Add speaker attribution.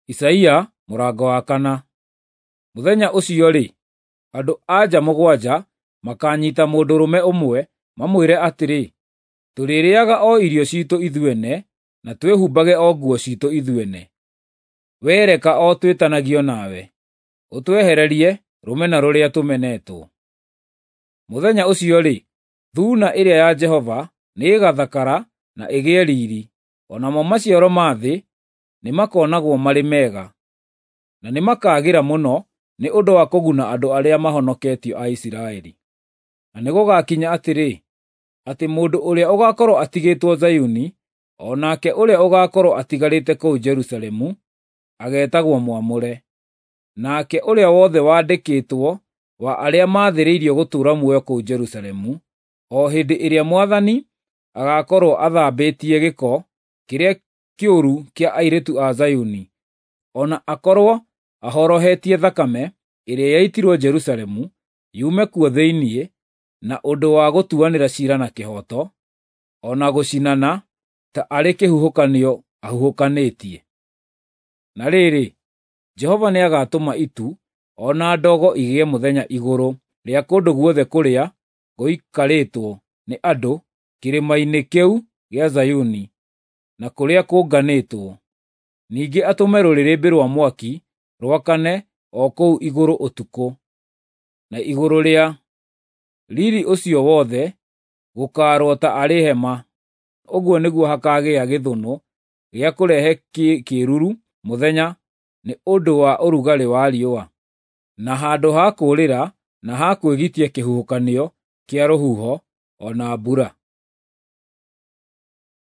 Speaker 1: Isaia mũrango wa 4. Mũthenya ũcio-rĩ, andũ-a-nja 7 makanyiita mũndũrũme ũmwe, mamwĩre atĩrĩ, tũrĩrĩĩaga o irio ciitũ ithuene, na twĩhumbage o nguo ciitũ ithuene. Wee reka o twĩtanagio nawe, ũtwehererie rũmena rũrĩa tũmenetwo. Mũthenya ũcio-rĩ, thuuna ĩrĩa ya Jehova nĩĩgathakara na ĩgĩe riiri, o namo maciaro ma thĩ nĩmakonagwo marĩ mega, na nĩmakagĩra mũno nĩ ũndũ wa kũguna andũ arĩa mahonoketio a Isiraeli. Na nĩgũgakinya atĩrĩ, atĩ mũndũ ũrĩa ũgaakorwo atigĩtwo Zayuni, o nake ũrĩa ũgaakorwo atigarĩte kũu Jerusalemu, ageetagwo mwamũre. Nake ũrĩa wothe wandĩkĩtwo wa arĩa maathĩrĩirio gũtũũra muoyo kũu Jerusalemu, o hĩndĩ ĩrĩa Mwathani agaakorwo athambĩtie gĩko kĩrĩa kĩũru kĩa airĩtu a Zayuni, o na akorwo ahorohetie thakame ĩrĩa yaitirwo Jerusalemu, yume kuo thĩinĩ, na ũndũ wa gũtuanĩra ciira na kĩhooto, o na gũcinana ta arĩ kĩhuhũkanio ahuhũkanĩtie. Na rĩrĩ, Jehova nĩagatũma itu o na ndogo igĩe mũthenya igũrũ rĩa kũndũ guothe kũrĩa gũikarĩtwo nĩ andũ kĩrĩma-inĩ kĩu gĩa Zayuni, na kũrĩa kũnganĩtwo. Ningĩ atũme rũrĩrĩmbĩ rwa mwaki rwakane o kũu igũrũ ũtukũ, na igũrũ rĩa riiri ũcio wothe gũkaarwo ta arĩ hema. Ũguo nĩguo hakaagĩa gĩthũnũ gĩa kũrehe kĩĩruru mũthenya nĩ ũndũ wa ũrugarĩ wa riũa, na handũ ha kũũrĩra na ha kwĩgitia kĩhuhũkanio kĩa rũhuho o na mbura.